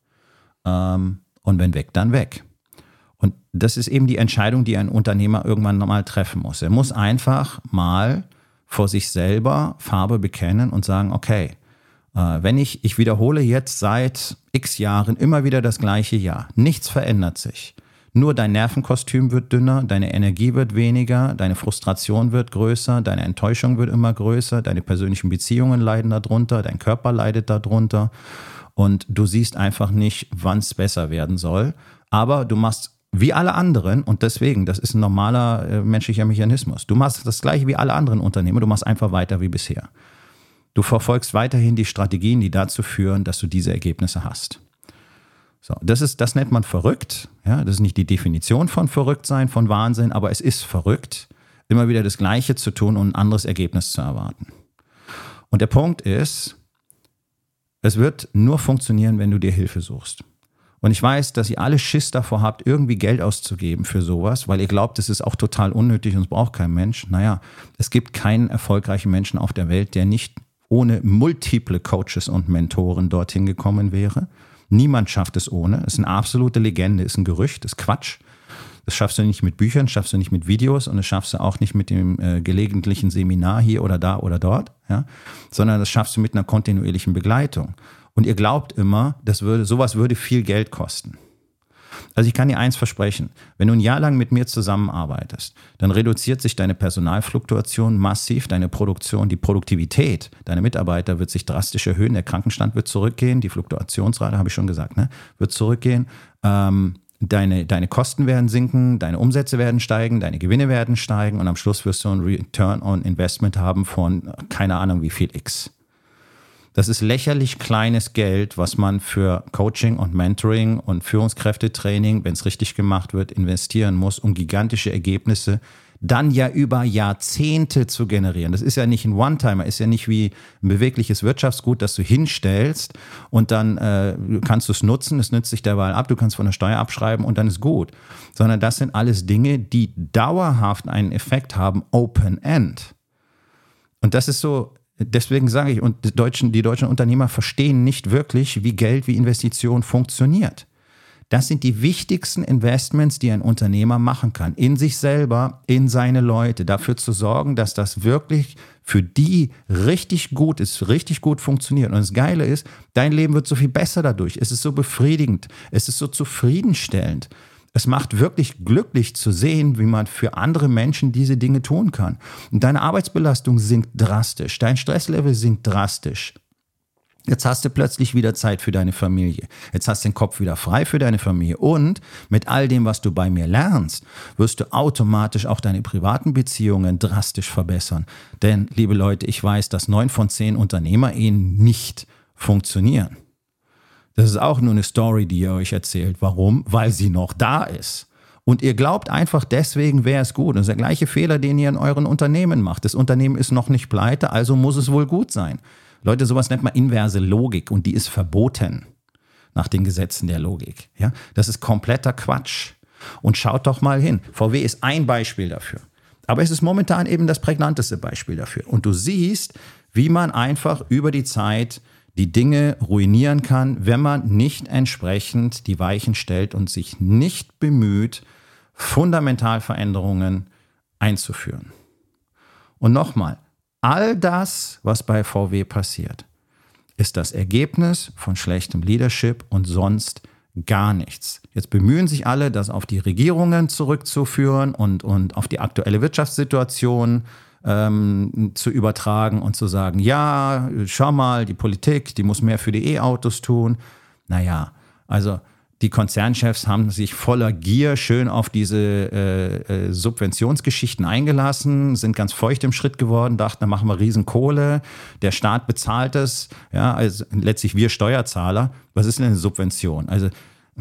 [SPEAKER 1] Ähm, und wenn weg, dann weg. Und das ist eben die Entscheidung, die ein Unternehmer irgendwann mal treffen muss. Er muss einfach mal vor sich selber Farbe bekennen und sagen, okay, äh, wenn ich, ich wiederhole jetzt seit x Jahren immer wieder das gleiche Jahr. Nichts verändert sich. Nur dein Nervenkostüm wird dünner, deine Energie wird weniger, deine Frustration wird größer, deine Enttäuschung wird immer größer, deine persönlichen Beziehungen leiden darunter, dein Körper leidet darunter und du siehst einfach nicht, wann es besser werden soll. Aber du machst wie alle anderen und deswegen, das ist ein normaler äh, menschlicher Mechanismus. Du machst das gleiche wie alle anderen Unternehmer, du machst einfach weiter wie bisher. Du verfolgst weiterhin die Strategien, die dazu führen, dass du diese Ergebnisse hast. So, das ist, das nennt man verrückt. Ja, das ist nicht die Definition von verrückt sein, von Wahnsinn, aber es ist verrückt, immer wieder das Gleiche zu tun und ein anderes Ergebnis zu erwarten. Und der Punkt ist, es wird nur funktionieren, wenn du dir Hilfe suchst. Und ich weiß, dass ihr alle Schiss davor habt, irgendwie Geld auszugeben für sowas, weil ihr glaubt, es ist auch total unnötig und es braucht kein Mensch. Naja, es gibt keinen erfolgreichen Menschen auf der Welt, der nicht ohne multiple Coaches und Mentoren dorthin gekommen wäre. Niemand schafft es ohne. Es ist eine absolute Legende, ist ein Gerücht, ist Quatsch. Das schaffst du nicht mit Büchern, schaffst du nicht mit Videos und das schaffst du auch nicht mit dem äh, gelegentlichen Seminar hier oder da oder dort, ja? Sondern das schaffst du mit einer kontinuierlichen Begleitung. Und ihr glaubt immer, das würde, sowas würde viel Geld kosten. Also ich kann dir eins versprechen, wenn du ein Jahr lang mit mir zusammenarbeitest, dann reduziert sich deine Personalfluktuation massiv, deine Produktion, die Produktivität deiner Mitarbeiter wird sich drastisch erhöhen, der Krankenstand wird zurückgehen, die Fluktuationsrate, habe ich schon gesagt, ne, wird zurückgehen, ähm, deine, deine Kosten werden sinken, deine Umsätze werden steigen, deine Gewinne werden steigen und am Schluss wirst du ein Return on Investment haben von keine Ahnung wie viel X. Das ist lächerlich kleines Geld, was man für Coaching und Mentoring und Führungskräftetraining, wenn es richtig gemacht wird, investieren muss, um gigantische Ergebnisse, dann ja über Jahrzehnte zu generieren. Das ist ja nicht ein One-Timer, ist ja nicht wie ein bewegliches Wirtschaftsgut, das du hinstellst und dann äh, kannst du es nutzen, es nützt sich derweil ab, du kannst von der Steuer abschreiben und dann ist gut. Sondern das sind alles Dinge, die dauerhaft einen Effekt haben, Open-End. Und das ist so, deswegen sage ich, und die deutschen, die deutschen Unternehmer verstehen nicht wirklich, wie Geld, wie Investition funktioniert. Das sind die wichtigsten Investments, die ein Unternehmer machen kann. In sich selber, in seine Leute. Dafür zu sorgen, dass das wirklich für die richtig gut ist, richtig gut funktioniert. Und das Geile ist, dein Leben wird so viel besser dadurch. Es ist so befriedigend. Es ist so zufriedenstellend. Es macht wirklich glücklich zu sehen, wie man für andere Menschen diese Dinge tun kann. Und deine Arbeitsbelastung sinkt drastisch. Dein Stresslevel sinkt drastisch. Jetzt hast du plötzlich wieder Zeit für deine Familie. Jetzt hast du den Kopf wieder frei für deine Familie. Und mit all dem, was du bei mir lernst, wirst du automatisch auch deine privaten Beziehungen drastisch verbessern. Denn, liebe Leute, ich weiß, dass neun von zehn Unternehmerehen nicht funktionieren. Das ist auch nur eine Story, die ihr euch erzählt. Warum? Weil sie noch da ist. Und ihr glaubt einfach, deswegen wäre es gut. Das ist der gleiche Fehler, den ihr in euren Unternehmen macht. Das Unternehmen ist noch nicht pleite, also muss es wohl gut sein. Leute, sowas nennt man inverse Logik und die ist verboten nach den Gesetzen der Logik. Ja? Das ist kompletter Quatsch. Und schaut doch mal hin. V W ist ein Beispiel dafür. Aber es ist momentan eben das prägnanteste Beispiel dafür. Und du siehst, wie man einfach über die Zeit die Dinge ruinieren kann, wenn man nicht entsprechend die Weichen stellt und sich nicht bemüht, Fundamentalveränderungen einzuführen. Und nochmal, all das, was bei V W passiert, ist das Ergebnis von schlechtem Leadership und sonst gar nichts. Jetzt bemühen sich alle, das auf die Regierungen zurückzuführen und, und auf die aktuelle Wirtschaftssituation ähm, zu übertragen und zu sagen, ja, schau mal, die Politik, die muss mehr für die E-Autos tun. Naja, also die Konzernchefs haben sich voller Gier schön auf diese äh, äh, Subventionsgeschichten eingelassen, sind ganz feucht im Schritt geworden, dachten, da machen wir Riesenkohle, der Staat bezahlt es, ja, also letztlich wir Steuerzahler. Was ist denn eine Subvention? Also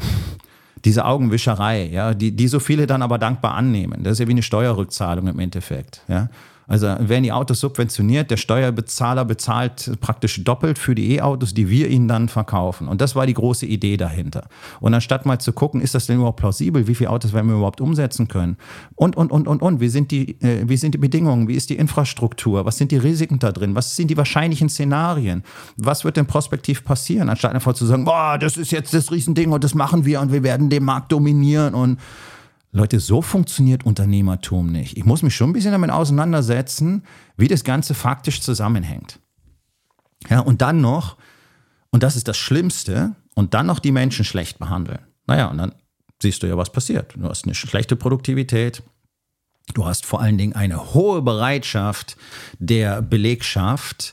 [SPEAKER 1] diese Augenwischerei, ja, die, die so viele dann aber dankbar annehmen. Das ist ja wie eine Steuerrückzahlung im Endeffekt, ja. Also werden die Autos subventioniert, der Steuerbezahler bezahlt praktisch doppelt für die E-Autos, die wir ihnen dann verkaufen. Und das war die große Idee dahinter. Und anstatt mal zu gucken, ist das denn überhaupt plausibel, wie viele Autos werden wir überhaupt umsetzen können? Und, und, und, und, und, wie sind die, äh, wie sind die Bedingungen, wie ist die Infrastruktur, was sind die Risiken da drin, was sind die wahrscheinlichen Szenarien, was wird denn prospektiv passieren, anstatt einfach zu sagen, boah, das ist jetzt das Riesending und das machen wir und wir werden den Markt dominieren und Leute, so funktioniert Unternehmertum nicht. Ich muss mich schon ein bisschen damit auseinandersetzen, wie das Ganze faktisch zusammenhängt. Ja, und dann noch, und das ist das Schlimmste, und dann noch die Menschen schlecht behandeln. Naja, und dann siehst du ja, was passiert. Du hast eine schlechte Produktivität. Du hast vor allen Dingen eine hohe Bereitschaft der Belegschaft,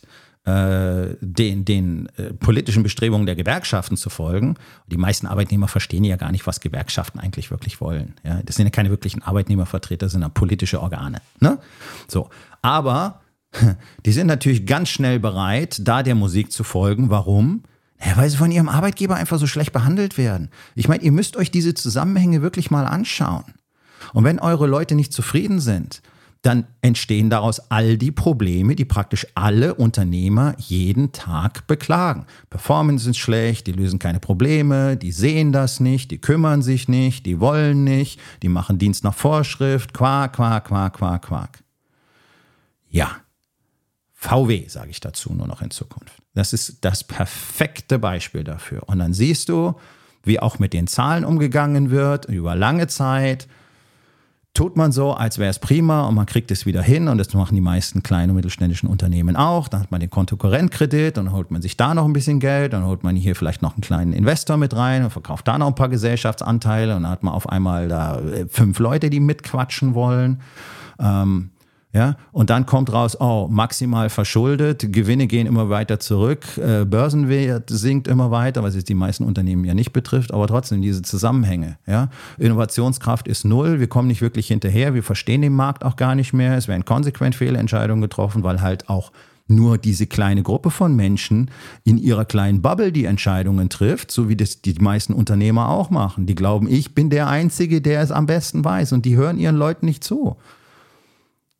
[SPEAKER 1] den, den äh, politischen Bestrebungen der Gewerkschaften zu folgen. Die meisten Arbeitnehmer verstehen ja gar nicht, was Gewerkschaften eigentlich wirklich wollen. Ja, das sind ja keine wirklichen Arbeitnehmervertreter, das sind ja politische Organe. Ne? So. Aber die sind natürlich ganz schnell bereit, da der Musik zu folgen. Warum? Ja, weil sie von ihrem Arbeitgeber einfach so schlecht behandelt werden. Ich meine, ihr müsst euch diese Zusammenhänge wirklich mal anschauen. Und wenn eure Leute nicht zufrieden sind, dann entstehen daraus all die Probleme, die praktisch alle Unternehmer jeden Tag beklagen. Performance ist schlecht, die lösen keine Probleme, die sehen das nicht, die kümmern sich nicht, die wollen nicht, die machen Dienst nach Vorschrift, Quark, Quark, Quark, Quark, Quark. Ja, V W sage ich dazu nur noch in Zukunft. Das ist das perfekte Beispiel dafür. Und dann siehst du, wie auch mit den Zahlen umgegangen wird, über lange Zeit. Tut man so, als wäre es prima und man kriegt es wieder hin und das machen die meisten kleinen und mittelständischen Unternehmen auch. Dann hat man den Kontokorrentkredit und dann holt man sich da noch ein bisschen Geld, dann holt man hier vielleicht noch einen kleinen Investor mit rein und verkauft da noch ein paar Gesellschaftsanteile und dann hat man auf einmal da fünf Leute, die mitquatschen wollen. Ähm, Ja, und dann kommt raus, oh, maximal verschuldet, Gewinne gehen immer weiter zurück, äh, Börsenwert sinkt immer weiter, was jetzt die meisten Unternehmen ja nicht betrifft, aber trotzdem diese Zusammenhänge. Ja? Innovationskraft ist null, wir kommen nicht wirklich hinterher, wir verstehen den Markt auch gar nicht mehr, es werden konsequent Fehlentscheidungen getroffen, weil halt auch nur diese kleine Gruppe von Menschen in ihrer kleinen Bubble die Entscheidungen trifft, so wie das die meisten Unternehmer auch machen. Die glauben, ich bin der Einzige, der es am besten weiß und die hören ihren Leuten nicht zu.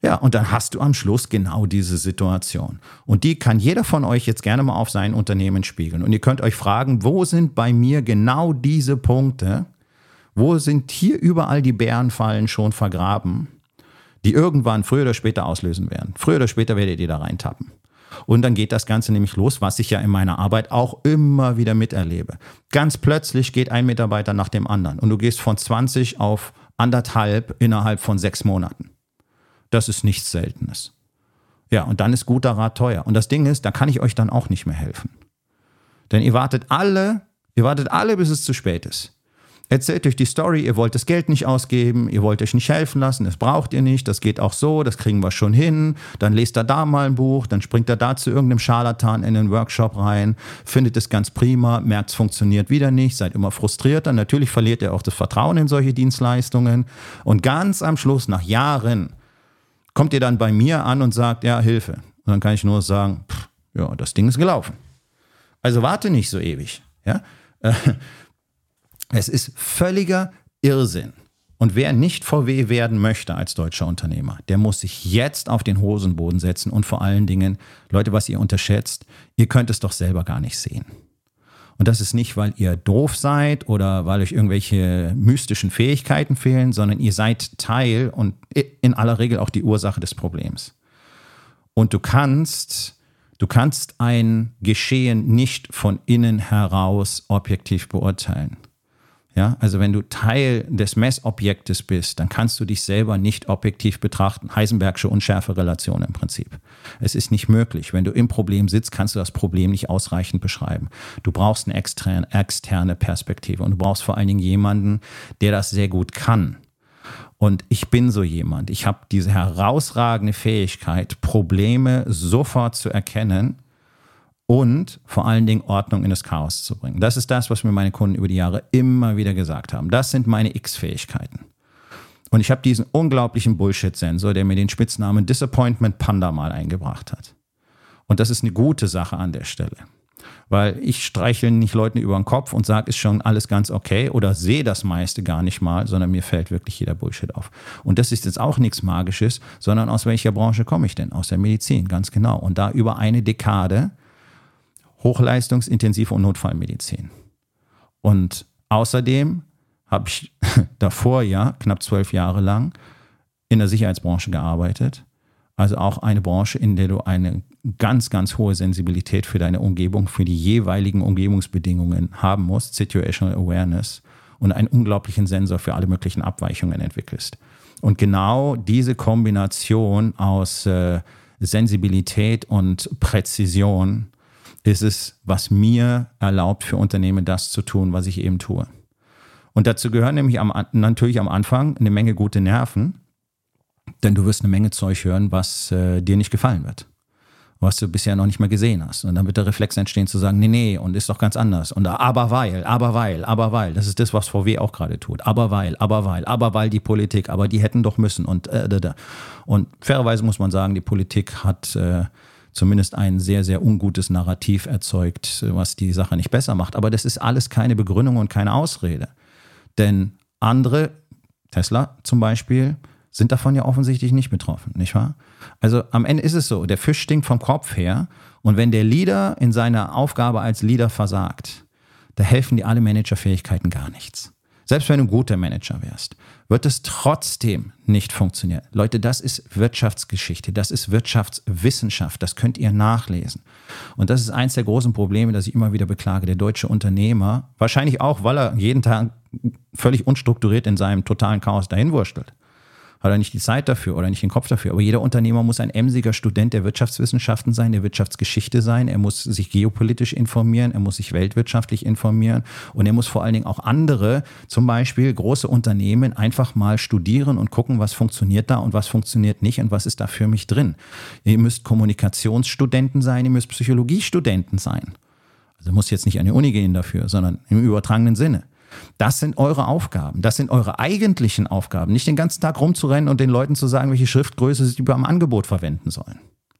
[SPEAKER 1] Ja, und dann hast du am Schluss genau diese Situation. Und die kann jeder von euch jetzt gerne mal auf sein Unternehmen spiegeln. Und ihr könnt euch fragen, wo sind bei mir genau diese Punkte, wo sind hier überall die Bärenfallen schon vergraben, die irgendwann früher oder später auslösen werden. Früher oder später werdet ihr da reintappen. Und dann geht das Ganze nämlich los, was ich ja in meiner Arbeit auch immer wieder miterlebe. Ganz plötzlich geht ein Mitarbeiter nach dem anderen und du gehst von zwanzig auf anderthalb innerhalb von sechs Monaten. Das ist nichts Seltenes. Ja, und dann ist guter Rat teuer. Und das Ding ist, da kann ich euch dann auch nicht mehr helfen. Denn ihr wartet alle, ihr wartet alle, bis es zu spät ist. Erzählt euch die Story, ihr wollt das Geld nicht ausgeben, ihr wollt euch nicht helfen lassen, das braucht ihr nicht, das geht auch so, das kriegen wir schon hin. Dann lest er da mal ein Buch, dann springt er da zu irgendeinem Scharlatan in den Workshop rein, findet es ganz prima, merkt, es funktioniert wieder nicht, seid immer frustriert. Dann natürlich verliert ihr auch das Vertrauen in solche Dienstleistungen. Und ganz am Schluss, nach Jahren, kommt ihr dann bei mir an und sagt, ja, Hilfe. Und dann kann ich nur sagen, pff, ja, das Ding ist gelaufen. Also warte nicht so ewig. Ja? Es ist völliger Irrsinn. Und wer nicht V W werden möchte als deutscher Unternehmer, der muss sich jetzt auf den Hosenboden setzen und vor allen Dingen, Leute, was ihr unterschätzt, ihr könnt es doch selber gar nicht sehen. Und das ist nicht, weil ihr doof seid oder weil euch irgendwelche mystischen Fähigkeiten fehlen, sondern ihr seid Teil und in aller Regel auch die Ursache des Problems. Und du kannst, du kannst ein Geschehen nicht von innen heraus objektiv beurteilen. Ja, also wenn du Teil des Messobjektes bist, dann kannst du dich selber nicht objektiv betrachten. Heisenbergsche Unschärferelation im Prinzip. Es ist nicht möglich. Wenn du im Problem sitzt, kannst du das Problem nicht ausreichend beschreiben. Du brauchst eine externe, externe Perspektive und du brauchst vor allen Dingen jemanden, der das sehr gut kann. Und ich bin so jemand. Ich habe diese herausragende Fähigkeit, Probleme sofort zu erkennen und vor allen Dingen Ordnung in das Chaos zu bringen. Das ist das, was mir meine Kunden über die Jahre immer wieder gesagt haben. Das sind meine X-Fähigkeiten. Und ich habe diesen unglaublichen Bullshit-Sensor, der mir den Spitznamen Disappointment Panda mal eingebracht hat. Und das ist eine gute Sache an der Stelle. Weil ich streichle nicht Leuten über den Kopf und sage, ist schon alles ganz okay oder sehe das meiste gar nicht mal, sondern mir fällt wirklich jeder Bullshit auf. Und das ist jetzt auch nichts Magisches, sondern aus welcher Branche komme ich denn? Aus der Medizin, ganz genau. Und da über eine Dekade Hochleistungsintensiv- und Notfallmedizin. Und außerdem habe ich davor ja knapp zwölf Jahre lang in der Sicherheitsbranche gearbeitet. Also auch eine Branche, in der du eine ganz, ganz hohe Sensibilität für deine Umgebung, für die jeweiligen Umgebungsbedingungen haben musst, Situational Awareness, und einen unglaublichen Sensor für alle möglichen Abweichungen entwickelst. Und genau diese Kombination aus äh, Sensibilität und Präzision ist es, was mir erlaubt, für Unternehmen das zu tun, was ich eben tue. Und dazu gehören nämlich am, natürlich am Anfang eine Menge gute Nerven, denn du wirst eine Menge Zeug hören, was äh, dir nicht gefallen wird, was du bisher noch nicht mal gesehen hast. Und dann wird der Reflex entstehen zu sagen, nee, nee, und ist doch ganz anders. Und aber weil, aber weil, aber weil, das ist das, was V W auch gerade tut. Aber weil, aber weil, aber weil die Politik, aber die hätten doch müssen. Und, äh, da, da. und fairerweise muss man sagen, die Politik hat äh, zumindest ein sehr, sehr ungutes Narrativ erzeugt, was die Sache nicht besser macht. Aber das ist alles keine Begründung und keine Ausrede. Denn andere, Tesla zum Beispiel, sind davon ja offensichtlich nicht betroffen, nicht wahr? Also am Ende ist es so, der Fisch stinkt vom Kopf her und wenn der Leader in seiner Aufgabe als Leader versagt, da helfen dir alle Managerfähigkeiten gar nichts. Selbst wenn du ein guter Manager wärst, wird es trotzdem nicht funktionieren. Leute, das ist Wirtschaftsgeschichte, das ist Wirtschaftswissenschaft, das könnt ihr nachlesen. Und das ist eins der großen Probleme, das ich immer wieder beklage. Der deutsche Unternehmer, wahrscheinlich auch, weil er jeden Tag völlig unstrukturiert in seinem totalen Chaos dahin wurstelt. Hat er nicht die Zeit dafür oder nicht den Kopf dafür. Aber jeder Unternehmer muss ein emsiger Student der Wirtschaftswissenschaften sein, der Wirtschaftsgeschichte sein. Er muss sich geopolitisch informieren, er muss sich weltwirtschaftlich informieren und er muss vor allen Dingen auch andere, zum Beispiel große Unternehmen, einfach mal studieren und gucken, was funktioniert da und was funktioniert nicht und was ist da für mich drin. Ihr müsst Kommunikationsstudenten sein, ihr müsst Psychologiestudenten sein. Also muss jetzt nicht an die Uni gehen dafür, sondern im übertragenen Sinne. Das sind eure Aufgaben, das sind eure eigentlichen Aufgaben. Nicht den ganzen Tag rumzurennen und den Leuten zu sagen, welche Schriftgröße sie beim Angebot verwenden sollen.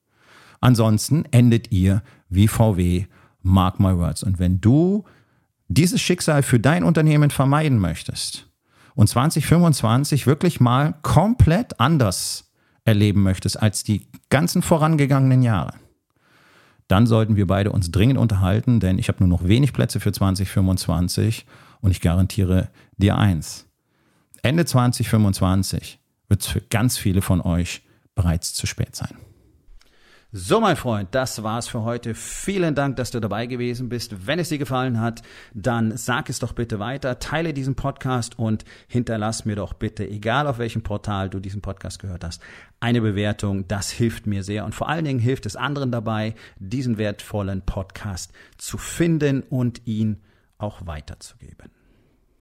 [SPEAKER 1] Ansonsten endet ihr wie V W, mark my words. Und wenn du dieses Schicksal für dein Unternehmen vermeiden möchtest und zwanzig fünfundzwanzig wirklich mal komplett anders erleben möchtest als die ganzen vorangegangenen Jahre, dann sollten wir beide uns dringend unterhalten, denn ich habe nur noch wenig Plätze für zwanzig fünfundzwanzig und ich garantiere dir eins. Ende zwanzig fünfundzwanzig wird es für ganz viele von euch bereits zu spät sein. So, mein Freund, das war's für heute. Vielen Dank, dass du dabei gewesen bist. Wenn es dir gefallen hat, dann sag es doch bitte weiter, teile diesen Podcast und hinterlass mir doch bitte, egal auf welchem Portal du diesen Podcast gehört hast, eine Bewertung. Das hilft mir sehr und vor allen Dingen hilft es anderen dabei, diesen wertvollen Podcast zu finden und ihn auch weiterzugeben.